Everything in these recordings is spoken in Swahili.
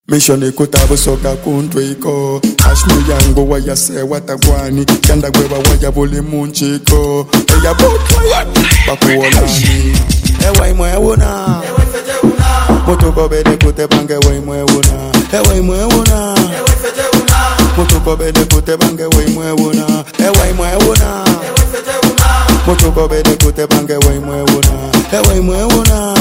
Mission kutabu soka kuntwiko Ashmu yangu wayase watagwani Kanda gweba waya buli munchiko Eya botwa bakuolani Ewa imwe wuna Mutuko bede kute bange wa imwe wuna Ewa imwe wuna Mutuko bede kute bange wa imwe wuna Ewa imwe wuna Mutuko bede kute bange wa imwe wuna Ewa imwe wuna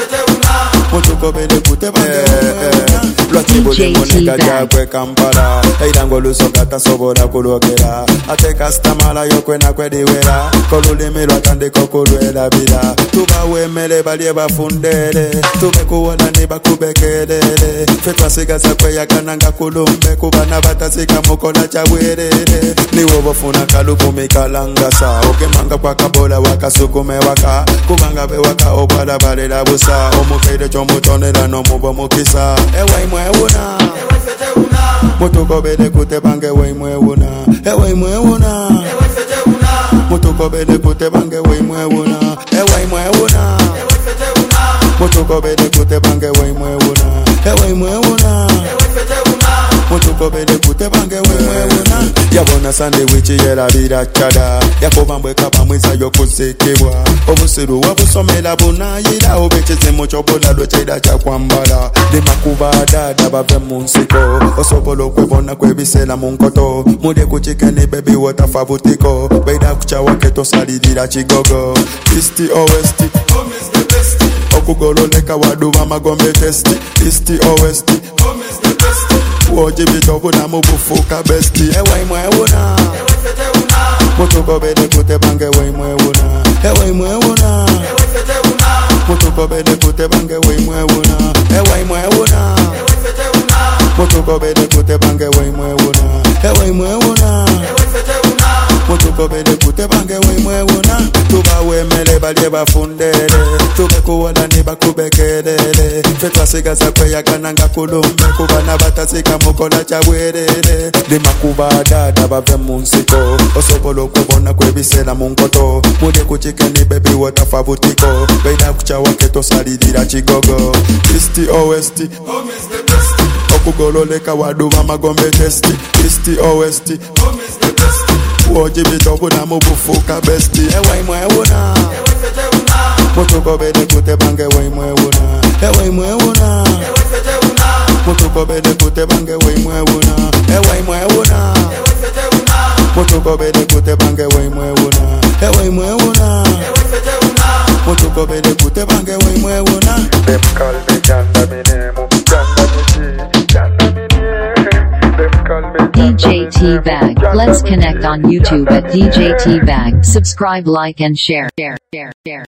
Mutuko bede kute bange wa imwe wuna DJ Kwe Kampala Eidango lusokata soboda kulokera Ate kastamala yokwena kwediwera Kolulimi lwatandiko kulwela bila Tuba wemele balie bafundele Tube kuwona ni bakubekelele Fetwa sigasa kwe ya kananga kulumbe Kubana batasika mukola chawirele Niwo bofuna kalukumi kalangasa Okemanga kwa kabola waka sukume waka Kubanga be waka obwala balela busa Omufeide chomutonela no mubo mukisa Ewa imwe wuna Mutuko bede kute bange wa imwe wuna Ewa imwe wuna Mutuko bede kute bange wa imwe wuna Ewa imwe wuna Mutuko bede kute bange wa imwe wuna Ewa imwe wuna Mutuko bede kute bange wa imwe wuna Yabona sandwichi yera bira chada Yakobambwe kabamwiza yokusikibwa Obusiru wabusomela bunayira Obecheze mucho bola lwecheda chakwambala Limakuba dada bave munsiko Osobolo kwebona kwebisela munkoto Mude kuchikeni baby watafa butiko Beida kuchawa keto salidira chigogo Isti OST Okugololeka waduwa magombe testi Isti OST Uoji bitobu na mubufuka besti Ewa imwe wuna Mutuko bede kute bange wa imwe wuna Ewa imwe wuna Mutuko bede kute bange wa imwe wuna Ewa imwe wuna Mutuko bede kute bange wa imwe wuna Ewa imwe wuna Mutuko bede kute bange wa imwe wuna Tuba wemele balie bafundele Tube kuwona ni bakubekelele Fetwa sigasa kwe ya kananga kulumbe Kubana batasika mukola chawirele Limakuba dada bave munsiko Osobolo kubona kwebisela munkoto Mude kuchikeni baby watafa butiko Beida kuchawa keto salidira chigogo Isti OST Okugololeka waduwa magombe testi Isti OST Uoji bitobu na mubufuka besti Ewa imwe wuna Mutuko bede kute bange wa imwe wuna Ewa imwe wuna Mutuko bede kute bange wa imwe wuna Ewa imwe wuna Mutuko bede kute bange wa imwe wuna Ewa imwe wuna Mutuko bede kute bange wa imwe wuna Dem call me janda minemu Janda miti Janda mini Dem call me DJ T-Bag. Let's connect on YouTube at DJ T-Bag. Subscribe, like and share.